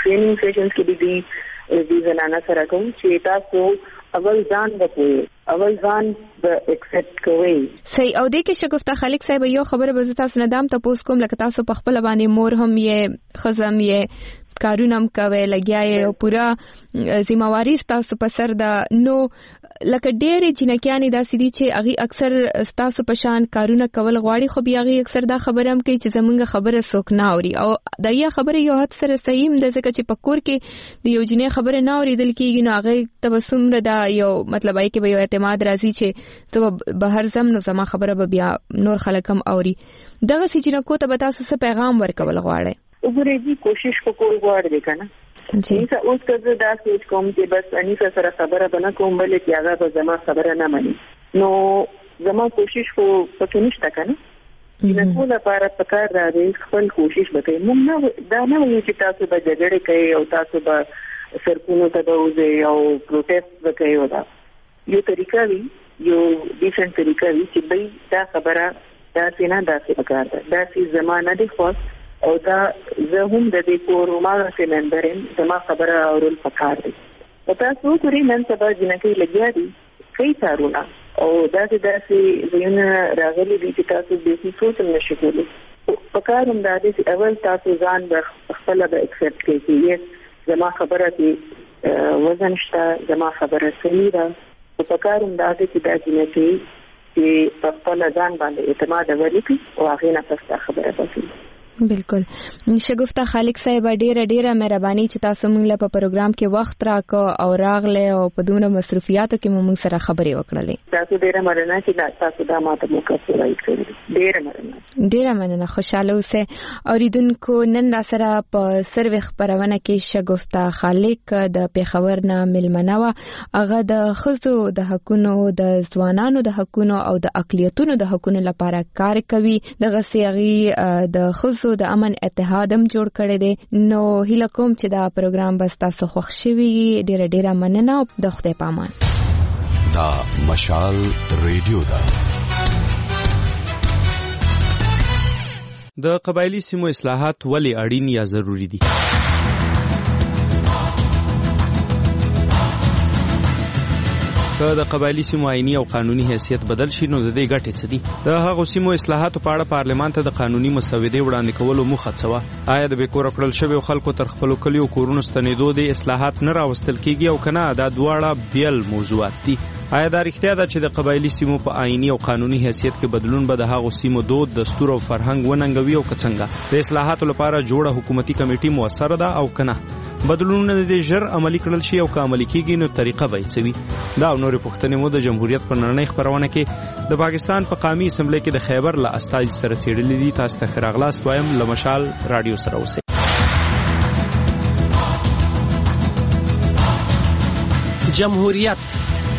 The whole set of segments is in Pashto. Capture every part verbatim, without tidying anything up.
ټریننګ سیشنز کې دي دي زنانه سره کوم چې تاسو اول ځان وپوي اول ځان د ایکسپټ کوي. صحیح. او د کې شګفتا خالق صاحب یو خبره به تاسو نه دام تاسو کوم لکه تاسو په خپل باندې مور هم یې خزم یې کارونه هم کوي لګیا یې او پورا ذمہواری تاسو په سر ده. نو لکه ډېرې جنکیانې داسې دي چې هغه اکثر تاسو په شان کارونه کول غواړي خو بیا هغه اکثر دا خبره هم کوي چې زمونږ خبره څوک نه اوري او دا یو خبره یو حد سره صحیح هم ده ځکه چې په کور کې د یو جنې خبره نه اوریدل کیږي نو هغه تبسم را دا یو مطلب ای کې به یو اعتماد راځي چې ته بهر زم نو زما خبره به بیا نور خلک هم اوري. دغه سې جنکو ته به تاسو څه پیغام ورکول غواړئ؟ وګورئ جی کوشش وکول غواړئ کنه جی اوس که دا سوچ کوم چې بس انیسه سره خبره بنه کوم بلې چې هغه به زما خبره نه مني نو زما کوشش خو پکې نشته کنه. د ټول لپاره پکار راځي خپل کوشش وکړئ. موږ نه دا نه وایو چې تاسو به جګړه کوي او تاسو به سرکونو ته وځي او پروټیسټ وکړي او دا یو طریقه وي یو ډیسنټ طریقه وي چې به دا خبره دا څنګه داسې پکار ده داسې زمانه دی خو او دا زه هم د دې کور ماغه کې ممبرین زما خبره اورل پکار دي. او تاسو کوری نن سبا جنکې لګیا دي کئی کارونه او داسې داسې زیونه راغلي دي چې تاسو به سوچ هم نشئ کولی. پکار هم دا دي چې اول تاسو ځان به خپل به اکسپټ کړئ چې زما خبره کې وزن شته زما خبره صحیح ده. او پکار هم دا دي چې دا جنکې چې په خپل ځان باندې اعتماد ولري او هغه نه پسته خبره وکړي. بالکل. شګفتا خالق صاحب ډیره ډیره مهرباني چې تاسو موږ له په پروګرام کې وخت راکو او راغله او په دونه مصرفیاتو کې موږ سره خبرې وکړلې. تاسو ډیره مننه چې تاسو دا ماته موقع ورکړې. ډیره مننه. ډیره مننه. خوشاله اوسه. اوریدونکو نن را سره په سروي خبرونه کې شګفتا خالق د پیښور نه ملمنه و. هغه د خزو د حقونو د ځوانانو د حقونو او د اقلیتونو د حقونو لپاره کار کوي. دغه سیغي د خزو د امن اتحاد هم جوړ کړی دی. نو هیله کوم چې دا پروګرام بس تاسو خوښ شوي. ډیره ډیره مننه او د خدای په امان. دا مشال ریډیو دا د قبایلی سیمو اصلاحات ولې اړین یا ضروری دي؟ که د قبایلی سیمو آئینی او قانوني حیثیت بدل شي نو د دې ګټې څه دي؟ د هغو سیمو اصلاحاتو په اړه پارلمان ته د قانوني مسودې وړاندې کولو موخه څه وه؟ آیا د بې کوره کړل شویو خلکو تر خپلو کلیو کورونو ستنېدو د اصلاحات نه راوستل کیږي او که نه دا دواړه بیل موضوعات دي؟ آیا دا رښتیا ده چې د قبایلی سیمو په آئینی او قانوني حیثیت کې بدلون به د هغو سیمو دود، دستور او فرهنګ وننګوي او که څنګه؟ د اصلاحاتو لپاره جوړه حکومتي کمیټه موثره ده او که نه؟ بدلونونه د ژر عملی کړل شي او که عملی کیږي نو طریقه به یې څه وي؟ دا او نورې پوښتنې مو د جمهوریت په نړۍ خبرونه کې د پاکستان په قومي اسمبلی کې د خیبر له استازي سره څېړلې دي. تاسو ته ښه راغلاست وایم. له مشال راډیو سره اوسئ. جمهوریت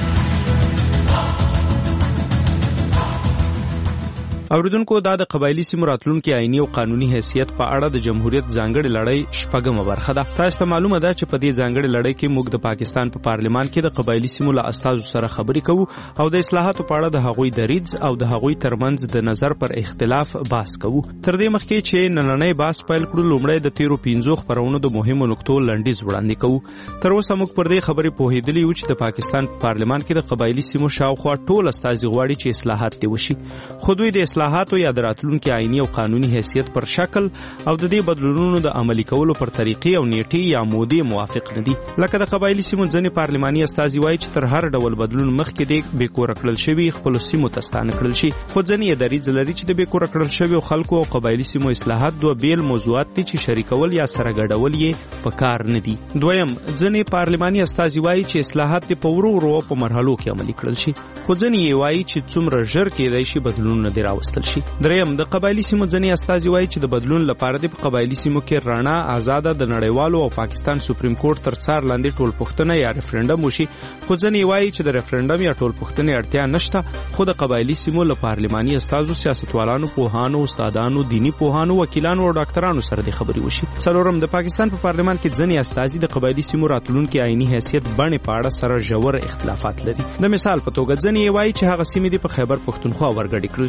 اوریدونکو دا د قبایلی سیمو راتلونکي آئینی او قانوني حیثیت په اړه د جمهوریت ځانګړې لړۍ شپږمه برخه ده. تاسو ته معلومه ده چې په دې ځانګړې لړۍ کې موږ د پاکستان په پارلمان کې د قبایلی سیمو له استازو سره خبرې کوو او د اصلاحاتو په اړه د هغوی دریځ او د هغوی ترمنځ د نظر پر اختلاف بحث کوو. تر دې مخکې چې نننۍ بحث پیل کړو لومړی د تیرو پنځو خبرونو د مهمو نقطو لنډیز وړاندې کوو. تر اوسه موږ پر دې خبرې پوهېدلي یو چې د پاکستان په پارلمان کې د قبایلی سیمو شاوخوا ټول استازي غواړي چې اصلاحات دې وشي خو دوی د اصلاحاتو یا د راتلونکي آئینی او قانوني حیثیت پر شکل او د دې بدلونونو د عملي کولو پر طریقې او نیټې یا مودې موافق نه دي. لکه د قبایلی سیمو ځینې پارلماني استازي وایي چې تر هر ډول بدلون مخکې د بې کوره کړل شوي خپلو سیمو ته ستانه کړل شي خو ځینې یې دریځ لري چې د بې کوره کړل شویو خلکو او قبایلی سیمو اصلاحات دوه بیل موضوعات دي چې شریکول یا سره ګډول یې په کار نه دي. دویم ځینې پارلماني استازي وایي چې اصلاحات دې په ورو ورو په مرحلو کې عملي کړل شي خو ځینې یې وایي چې څومره ژر کېدای شي بدلونونه دې راوستل شي. دریم د قبایلی سیمو ځینې استازي وایي چې د بدلون لپاره د قبایلی سیمو کې رڼا آزاده د نړیوالو او پاکستان سپریم کورټ تر څار لاندې ټول پوښتنه یا ریفرندم وشي خو ځینې وایي چې د ریفرندم یا ټول پوښتنې اړتیا نشته خو د قبایلی سیمو له پارلماني استازو، سیاستوالانو، پوهانو، استادانو، دینی پوهانو، وکیلانو او ډاکټرانو سره د خبرې وشي. څلورم د پاکستان په پارلمان کې ځینې استازي د قبایلی سیمو راتلونکي آئینی حیثیت بڼې په اړه سره ژور اختلافات لري. د مثال په توګه ځینې وایي چې هغه سیمې د په خیبر پښتونخوا ورګډې کړل شي، ځینې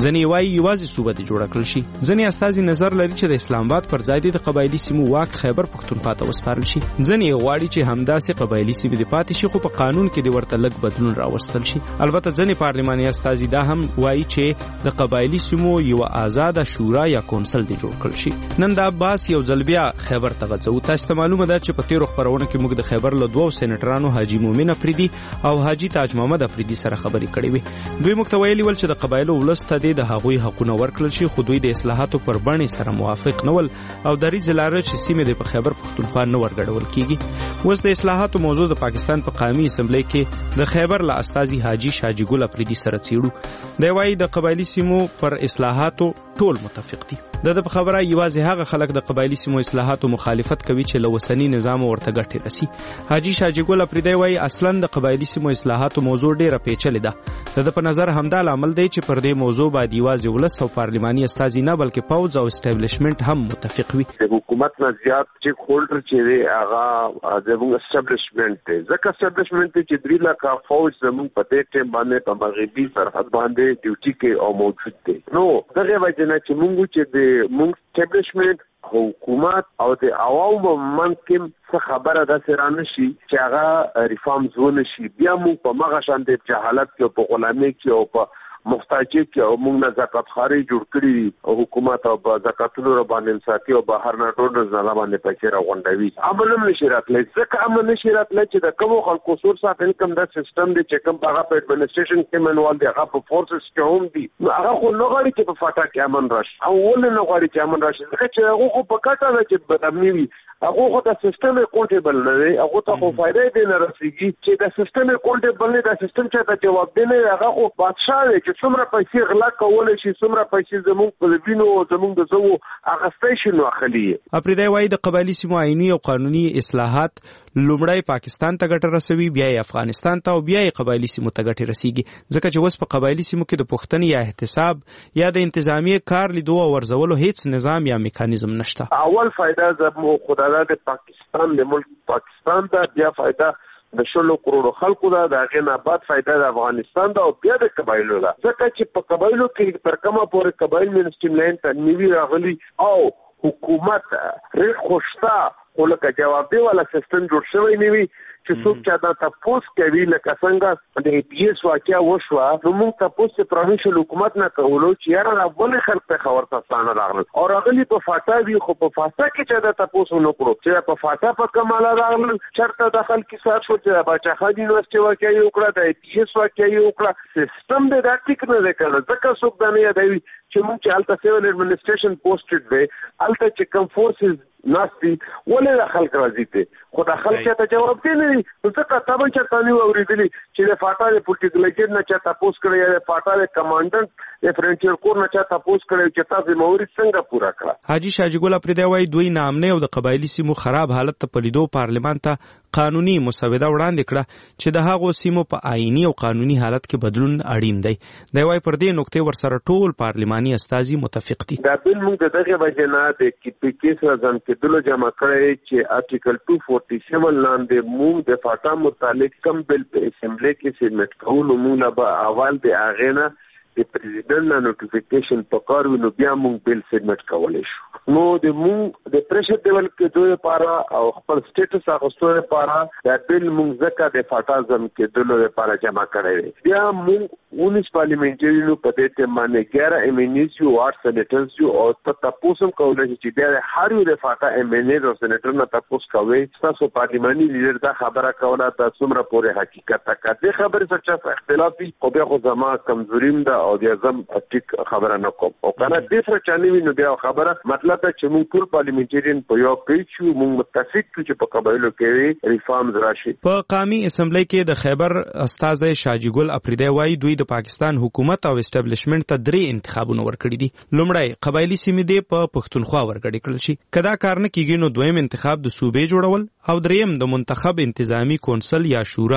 ځنې وایي یوازې صوبه دې جوړه کړل شي. ځنې استازي نظر لري چې د اسلام آباد پر ځای د قبایلي سیمو واک خیبر پښتونخوا ته وسپارل شي. ځنې غواړي چې همداسې قبایلي سیمې د پاتې شي خو په قانون کې د ورته لږ بدلون راوستل شي. البته ځنې پارلماني استازي دا هم وایي چې د قبایلي سیمو یو آزاد شورا یا کونسل دی جوړ کړل شي. نن دا باس یو ځل بیا خیبر ته غځو. تاسو ته معلومه ده چې په تیرو خبرونه کې موږ د خیبر له دوو سېنیټرانو حاجی مومن افریدي او حاجی تاج محمد افریدي سره خبرې کړې وې. دوی موږ ته ویلي ول چې د قبایلو ولس ته د هغوی حقونه ورکړل شي خو دوی د اصلاحاتو پر بڼې سره موافق نه ول او دریځ لاره چې سیمې د په خیبر پښتونخوا نه ورګډول کیږي. اوس د اصلاحاتو موضوع د پاکستان په قومي اسمبلی کې د خیبر له استازي حاجی شاجی ګل افریدي سره څیړو. دی وایي د قبایلي سیمو پر اصلاحاتو ټول متفق دي. د د خبره یوازې هغه خلک د قبایلي سیمو اصلاحاتو مخالفت کوي چې له وسنی نظام ورته ګټې رسي. حاجی شاجی ګل افریدي وایي اصلا د قبایلي سیمو اصلاحاتو موضوع ډیره پیچلې ده. د په نظر همدا عمل دی چې پر دې موضوع باید یوازې ولس او پارلماني استازي نه بلکې پوز او اسټابلیشمنت هم متفق وي. د حکومت نه زیات چې هولډر چې دی هغه زموږ اسټابلیشمنت دی. ځکه اسټابلیشمنت چې درې لکه فوج زموږ په دې ټیم باندې په مغربي سرحد باندې ډیوټي کې او موجود دی. نو دغه وجه نه چې موږ چې د موږ اسټابلیشمنت حکومت او د عوامو منکم څه خبره ده سره نشي چې هغه ریفارمز ونه شي. بیا موږ په مغه شان د جهالت کې په غلامۍ کې او په محتاجی کې او موږ نه زکات خاري جوړ کړی او حکومت او زکاتونو را باندې ساتي او بهر نه ډونرز نه باندې پیسې را غونډوي. امن هم نشي راتلی. ځکه امن نشي راتلی چې د کوم خلکو سورس اف انکم د سیستم دی چې کوم هغه په اډمنسټریشن کې منوال دی هغه په فورسز کې هم دي. نو هغه خو نه غواړي چې په فاټا کې امن راشي او ولې نه غواړي چې امن راشي. ځکه چې هغه خو په کاټه نه چې بدامني وي. هغه خو د سیستم اکاونټیبل نه دی. هغه ته خو فائدې دی نه رسیږي چې د سیستم اکاونټیبل نه د سیستم چې ته جواب دی نه. هغه خو بادشاہ دی چې څومره پیسې غلا کولای شي څومره پیسې زموږ په وینو زموږ د زو اغستې شي نو اخلي. افریدي وایي د قبایلي سیمو آئینی او قانوني اصلاحات لومړی پاکستان ته ګټه رسوي بیا یې افغانستان ته او بیا یې قبایلي سیمو ته ګټه رسیږي. ځکه چې اوس په قبایلي سیمو کې د پښتنې یا احتساب یا د انتظامی کار لیدو او ورزولو هیڅ نظام یا میکانیزم نشته. اول فائدہ زمو خدای د پاکستان د ملک پاکستان ته بیا فائدہ د شلو کروڑو خلکو دا د غنا بعد فائدہ د افغانستان دا او بیا د قبایلو دا. ځکه چې په قبایلو کې پر کومه پورې قبایل منسټیم لاین ته نیوی راغلي او حکومت ریټ خوشتا ولکه جواب دی ولا سیستم جوړ شوی نیوی چې څوک چې دا تاسو کوي لکه څنګه د پی ایس واقعیا وشوه نو موږ تاسو ته پروینشل حکومت نه کولو چې یاره راولې خلک په خبر تاسو نه راغلل او راغلي په فاټا وی خو په فاټا کې چې دا تاسو نو کړو چې په فاټا په کماله راغلل چرته داخل کې سات شو چې بچا خالي یونیورسيټي واقعیا یو کړه د پی ایس واقعیا یو کړه سیستم د داتیک نه وکړه. ځکه څوک دا نه یادوي چې موږ چې الته سیول اډمنسټریشن پوسټډ دی الته چې کم فورسز ناستی ولې خلک راځي ته خو د خلک ته جواب دی نه. ځکه تاسو چې تاسو اوریدلی چې د فاټا د پولیټیکل نه چې تاسو کړی یا د فاټا د کمانډنټ د فرنټیر کور نه چې تاسو کړی چې تاسو مورید څنګه پورا کړه. حاجی شاجی ګل افریدي وایي دوی نامنه او د قبایلی سیمو خراب حالت ته پلیدو پارلمان ته قانوني مسوده وړاندې کړه چې د هغو سیمو په آئینی او قانوني حالت کې بدلون اړین دی. دی وایي پر دې نقطې ورسره ټول پارلماني استازي متفق دي. دا بل موږ دغه وجه نه د کې کیس راځم کې دلو جمع کړی چې آرټیکل دو سو سړسठ لاندې موږ د فاټا متعلق کم بل په اسمبلی کې سبمټ کوو موږ به اول د اغینا د پریزیدنت نه نوټیفیکیشن پکار وینو بیا موږ بل سبمټ کولای شو. نو د موږ د پریشر لیول کې دوی لپاره او خپل سټیټس اغوستو لپاره د بل موږ ځکه د فاټا زم کې دلو لپاره جمع کړی. بیا موږ اونیس پارلیمنټریانو په دې ته باندې ګیاره ایمنیز یو آر سېنیټرز یو او تاسو هم کولای شئ چې د هر یو د فاټا ایمنیز او سېنیټر نه تاسو کوي تاسو پارلیماني لیډر دا خبره کوله تاسو مر پورې حقیقت تک د خبرې سره اختلافي او بیا خو زما کمزوریم ده او د اعظم ټیک خبره نه کوم او کنه د سره چاني وینو بیا خبره مطلب دا چې موږ ټول پارلیمنټریان په یو پیچ موږ متفق چې په قبایلو کې ریفارمز راشي. په قومي اسمبلی کې د خیبر استازي شاجی ګل افریدي وایي دوی د پاکستان حکومت او اسټابلیشمنت ته درې انتخابونه ورکړي دي. لومړی قبایلی سیمې دی په پښتونخوا ورګړي کړل شي. کدا کار نه کیږي نو دویم انتخاب د صوبې جوړول او دریم د منتخب انتظامی کونسل یا شورا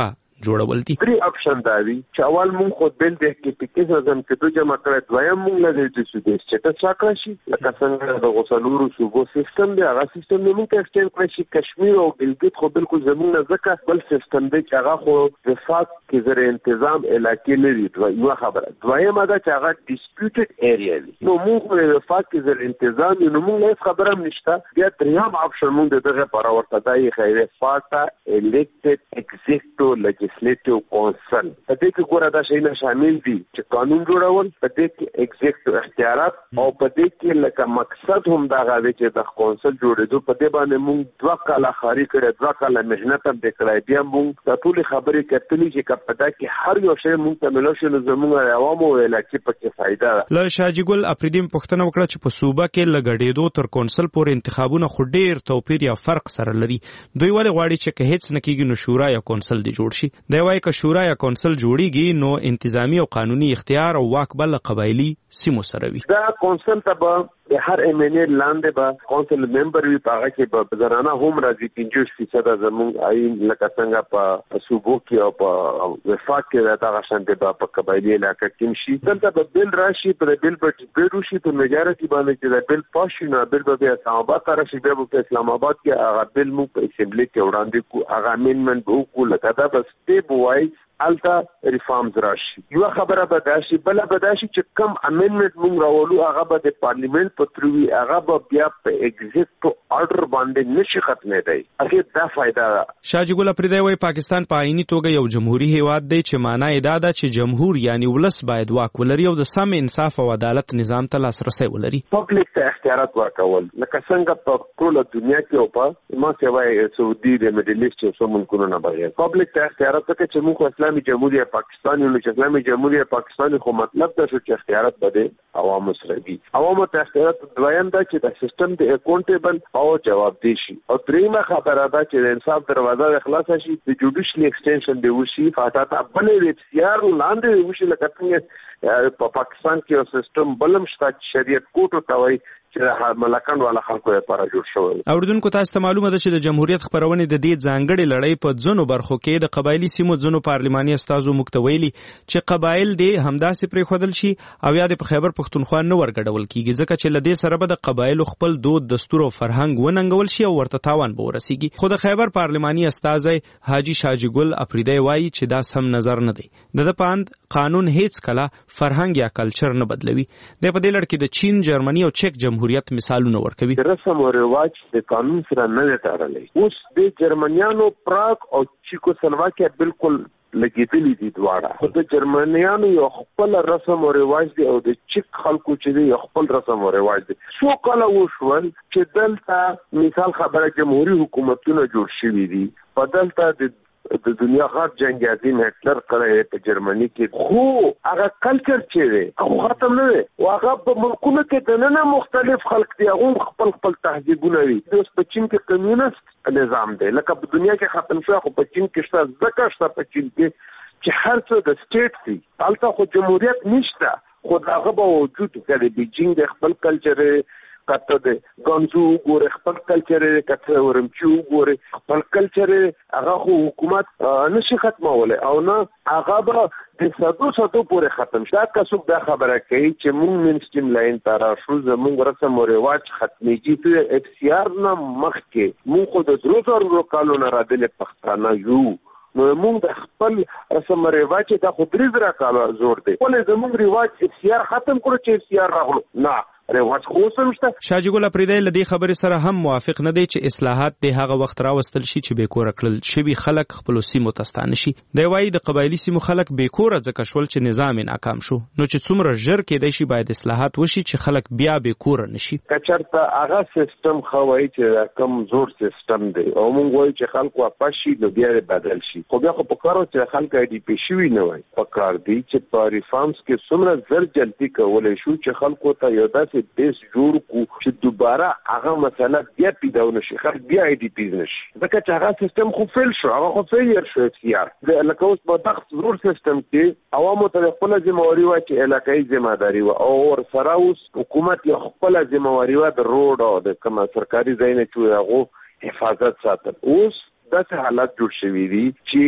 جوړول دي. درې اپشن دا دي چې اول مونږ خو بل د کې نظام کې دوه جمع کړه، دویم مونږ له دې چې چې څه کړی شي لکه څنګه د غوسلورو صوبو سیستم دی، هغه سیستم مونږ ته ایکسټند کړی شي. کشمیر او ګلګت خو بالکل زموږ نه ځکه بل سیستم دی چې هغه خو وفاق کې زر تنظیم علاقې نه دي. یو خبره دویمه ده چې هغه ډیسپیوټډ ایریا دی، نو موږ په وفاق کې زر تنظیم نو موږ هیڅ خبره هم نشته. بیا دریم اپشن موږ دغه پر ورته دی خیره فاټا الیکټډ ایگزیکټیو لیجسلیټیو کونسل، په دې کې ګوره دا شی نه شامل دي چې قانون جوړول، په دې کې ایگزیکټیو اختیارات او په دې کې لکه مقصد هم دا غواړي چې د کونسل جوړېدو. په دې باندې موږ دوه کاله خاري کړې، دوه کاله مهنت هم وکړای، بیا موږ د ټول خبرې کتلې چې کپدا کې هر یو شی موږ ته ملو شو، زموږ عوامو علاقې پکې فائدہ ده. له شاجي ګل افریدی پښتنه وکړه چې په صوبه کې لګړېدو تر کونسل پورې انتخابونه خو ډېر توپیر یا فرق سره لري. دوی ولې غواړي چې که هیڅ نکېږي نو شورا یا کونسل دی جوړ شي؟ دی وايي که شورا یا کونسل جوړیږي نو انتظامی او قانوني اختیار او واک بل قبایلی سیمو سره وي. دا کونسل ته به د هر ایمنیر لاندې به کونسل ممبر وي، په هغه کې به زنانه هم راځي. پنځوس فیصد زموږ آئین لکه څنګه په صوبو کې او په وفاق کې دا غشن دی په قبایلی علاقه کې شي. دلته به بل راشي، په بل به ډیبیټ شي، په میجارټي باندې چې دا بل پاس شي نو بل به اسلام آباد ته راشي، بیا په اسلام آباد کې هغه بل مو په اسمبلی کې وړاندې کو، هغه امندمنت به وکړو لکه دا بس سټیپ وایز الته ریفارمز راشي. یو خبره به دا شي، بل به دا شي چې کم امندمنت مونږ راولو هغه به د پارلیمنت په تروي، هغه به بیا په ایگزیکټو آرډر باندې نشي ختمېدای. هغه دا فائدہ ده. شاجي ګل افریدی وايي پاکستان په آئینی توګه یو جمهوریت هیواد دی چې معنا یې دا ده چې جمهور یعنی ولس باید واک ولري او د سم انصاف او عدالت نظام ته لاسرسي ولري. پبلک ته اختیارات ورکول لکه څنګه په ټول دنیا کې او په ما سیوای سعودي د میډل ایست او سمونکونو نه بغیر پبلک ته اختیارات ته چې موږ اسلامي جمهوریت پاکستان یو چې اسلامي جمهوریت پاکستان خو مطلب دا شو چې اختیارات بده عوامو سره دي. عوامو ته اختیارات دویم دا چې د سیستم د اکاونټیبل او جوابدeh شي، او دریمه خبره دا چې د انصاف دروازه خلاص شي، د جوډیشل ایکسټنشن دی وشي، فاتحه بلې د اختیار لاندې وشي. لکه څنګه په پاکستان کې یو سیستم بلم شته شریعت کوټ ته وایي چې ملکان والا خلکو لپاره جوړ شوی. اوردونکو تاسو ته معلومه ده چې د جمهوریت خبرونه د دې ځانګړي لړۍ په ځونو برخو کې د قبایلی سیمو ځونو پارلماني استازو مکتویلی چې قبایل دې همداسې پرې خودل شي او یا د خیبر پښتونخوا نه ورګډول کیږي، ځکه چې لدې سره به د قبایلو خپل دود، دستور او فرهنګ وننګول شي او ورته تاوان به ورسیږي. خو د خیبر پارلماني استازي حاجی شاجي ګل افریدی وایي چې دا سم نظر نه دی. د پاند قانون هیڅ کله فرهنګ یا کلچر نه بدلوي. د په دې لړ کې د چین، جرمني او چک جمهوریت مثالونه ورکوي. رسم او رواج د قانون سره نه تړلې. اوس د جرمنیانو پراګ او چیکوسلواکیا بالکل لګیدلې دي دواړه. خو د جرمنیانو یو خپل رسم او رواج دی او د چک خلکو چې دی یو خپل رسم او رواج دی. څو کله وشول چې دلته مثال خبره جمهوریت حکومتونه جوړ شوي دي، په دلته د د دنیا غټ جنگ عظیم هټلر کړی په جرمني کې، خو هغه کلچر چې دی هغه ختم نه دی او هغه په ملکونو کې د نه مختلف خلک دي، هغه خپل خپل تهذیبونه لري. اوس په چین کې کمیونست نظام دی، لکه په دنیا کې ختم شو، خو په چین کې شته ځکه شته په چین کې چې هر څه د سټیټ دی، هلته خو جمهوریت نشته، خو هغه به وجود کوي. بیجینګ د خپل کلچر کته د ګانزو ګوره خپل کلچر کته ورمچو ګوره خپل کلچر هغه حکومت نشي ختموله او نه هغه به د سادو سادو پورې ختم شي. که څوک دا خبره کوي چې مونږ مینسټریم لاین تر شو زمونږ رسم او رواج ختميږي، په اف سی آر نه مخکې مونږ خو د درو زرو کالو نه رادل پښتانه یو، نو مونږ د خپل رسم او رواج ته خو درې زره کالو زور دی. ولې زمونږ رواج اف سی آر ختم کړو چې اف سی آر راغلو؟ نه رواج خو سمشته. شاجي ګل افریدی لدی خبرې سره هم موافق نه دی چې اصلاحات د هغه وخت راوستل شي چې بیکور کړل شوی خلک خپل سیمو تستانه شي. دی وايي د قبایلی سیمو خلک بیکور ځکه شول چې نظام ناکام شو، نو چې څومره ژر کېدای شي باید اصلاحات وشي چې خلک بیا بیکور نشي. کچرته هغه سیستم خوای چې کم زور سیستم دی او مونږ وایي چې خلک واپس نو بیا بدل شي، خو بیا خو په کارو چې خلک اې ډي پی شوی نه وای. په کار دی چې په ریفارمز کې څومره زر جلدی کولای شو چې خلکو ته یو داسې بیس جوړ کو چې دوباره هغه مسله بیا پیدا ونشي، خلک بیا اې ډي پی نشي، ځکه چې هغه سیستم خو فیل شو، هغه خو فیلیر شو. اف سی آر لکه اوس په دغه زور سیستم کې عوامو ته خپل ځمواري وا چې علاقايي ځماداري وا او ور سره اوس حکومت یې خپل ځمواري وا د روډ او د کوم سرکاري ځای نه چې هغه حفاظت ساتل. اوس داسې حالات جوړ شوي دي چې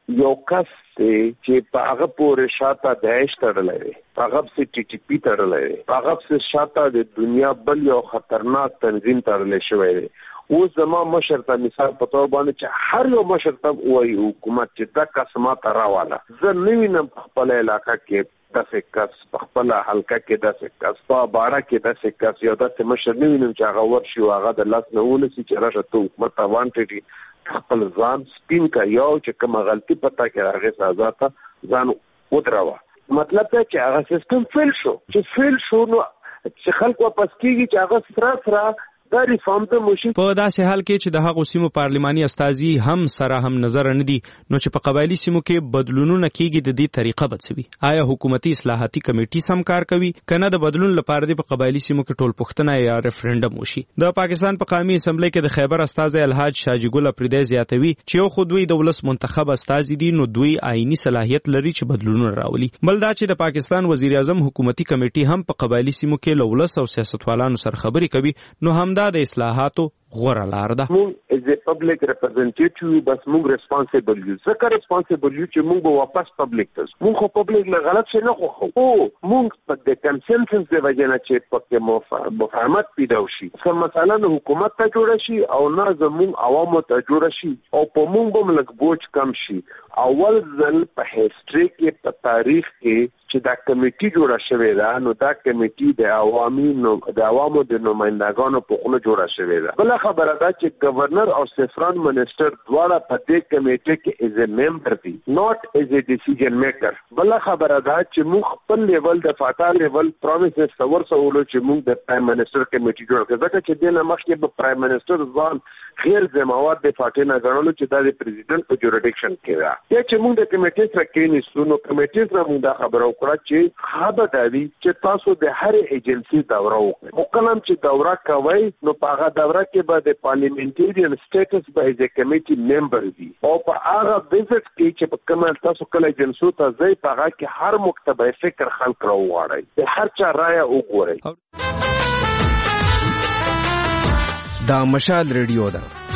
یو کس چې په هغه پورې شاته داعش تړلې په هغه سره ټي ټي پی تړلې په هغه سره شاته د دنیا بل یو خطرناک تنظیم تړلې شوی دی. اوس زما مشر ته مثال په تور باندې چې هر یو مشر ته وایي حکومت چې دا قسمه تراواله زه نه وینم په خپل علاقې کې داسې کس په خپل حلقه کې داسې کس په باره کې داسې کس یو داسې مشر نه وینم چې هغه ورشي او هغه د لاس نه ونیسي چې راشه ته حکومت ته وانټېږي خپل ځان سپین کا یو چې کومه غلطي پتا کې هغه سزا ته ځان ودراوه. مطلب دا چې هغه سیستم فیل شو چې فیل شو نو چې خلک واپس کیږي چې هغه سره سره دا ریفارم ته مشي. په داسې حال کې چې د هغو سیمو پارلماني استازي هم سره هم نظر نه دي نو چې په قبایلی سیمو کې بدلونونه کیږي د دې طریقه بڅوي. آیا حکومتي اصلاحاتي کمیټي سم کار کوي کنه د بدلون لپاره د قبایلی سیمو کې ټول پښتنه یا ریفرندم وشي؟ د پاکستان په قومي اسمبلی کې د خیبر استازي الحاج شاجي ګل اپریدی زیاتوي چې یو خو دوی د ولس منتخب استازي دي نو دوی آئینی صلاحیت لري چې بدلونونه راولي. بل دا چې د پاکستان وزیر اعظم حکومتي کمیټي هم په قبایلی سیمو کې له ولس او سیاستوالانو سره خبرې کوي نو هم دا د اصلاحاتو غوړه لار ده. موږ از ا پبلک ریپرزنټیټیو بس موږ ریسپانسیبل یو ځکه ریسپانسیبل یو چې موږ به واپس پبلک ته موږ خو پبلک له غلط څه نه خو او موږ په د کنسنسس د وجه نه چې په مفاهمت پیدا وشي سم مثلا حکومت ته جوړ شي او نه زموږ عوامو ته جوړ شي او په موږ به ملک بوج کم شي. اول ځل په هیستوري کې په تاریخ کې چې دا کمیټي جوړه شوې ده نو دا کمیټي د عوامي نو د عوامو د نمائندګانو په خونه جوړه شوې ده. بل خبره ده چې گورنر او سفران منسٹر دواړه په دې کمیټي کې از ا ممبر دي ناٹ از ا ډیسیژن میکر. بل خبره ده چې موږ خپل لیول د فاتا لیول پروميسز تور سوالو چې موږ د پرایم منسٹر کمیټي جوړ کړو ځکه چې د نمخ کې په پرایم منسٹر ځان غیر ذمہوار د فاټې نه غړولو چې د پریزیدنت په جوړډیکشن کې را یا چې موږ د کمیټې سره کې نسو نو کمیټې سره موږ دا خبره وکړه چې خابه دادي چې تاسو د هر ایجنسی دوره وکړئ او کلم چې دوره کوي نو په هغه دوره کې به د پارلیمنټریان سټیټس به د کمیټې ممبر وي او په هغه وزټ کې چې په کومه تاسو کله ایجنسو ته ځي په هغه کې هر مکتبه فکر خلک راوړي د هر چا رائے وګورئ. دا مشال ریډیو ده